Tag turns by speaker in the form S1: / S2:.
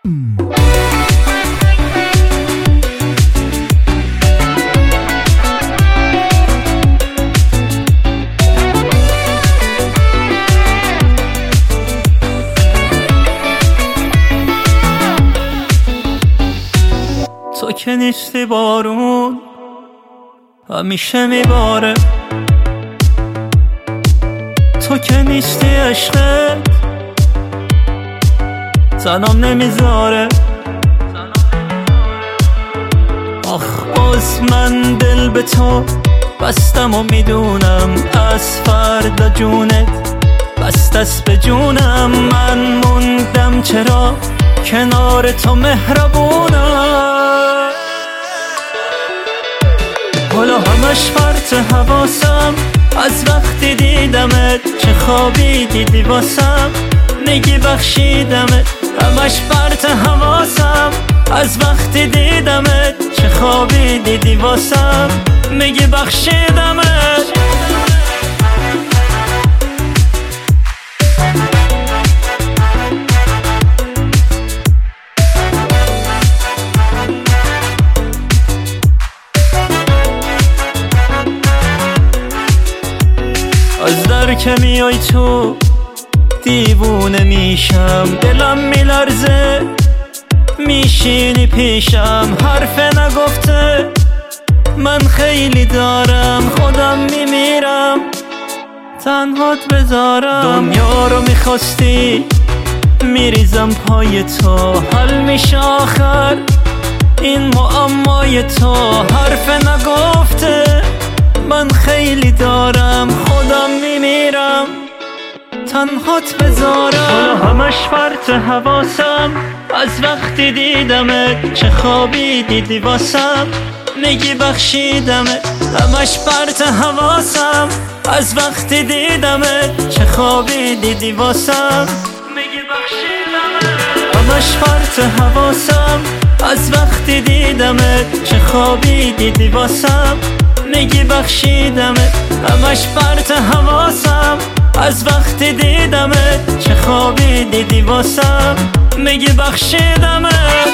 S1: تو که نیستی بارون همیشه میباره، تو که نیستی عشقت تنم نمیذاره. آخ باز من دل به تو بستم و میدونم از فردا جونت بستست به جونم. من موندم چرا کنار تو مهربونم، حالا همش پرت حواسم از وقتی دیدمت. چه خوابی دیدی واسم میگی بخشیدمت، همش پرت حواسم از وقتی دیدمت. چه خوابی دیدی واسم میگی بخشیدمت. از در که میای تو دیوونه میشم، دلم میلرزه میشینی پیشم. حرف نگفته من خیلی دارم، خودم میمیرم تنهات بذارم. دنیا رو میخواستی میریزم پای تو، حل میشه آخر این معمای تو. حرف نگفته من خیلی دارم، خودم میمیرم تنهات بذارم. حالا همش پرت حواسم از وقتی دیدمت. چه خوابی دیدی واسم میگی بخشیدمت، همش پرت حواسم از وقتی دیدمت. چه خوابی دیدی واسم میگی بخشیدمت، همش پرت حواسم از وقتی دیدمت. چه خوابی دیدی واسم میگی بخشیدمت، همش پرت حواسم از وقتی دیدمت. چه خوابی دیدی واسم میگی بخشیدمت.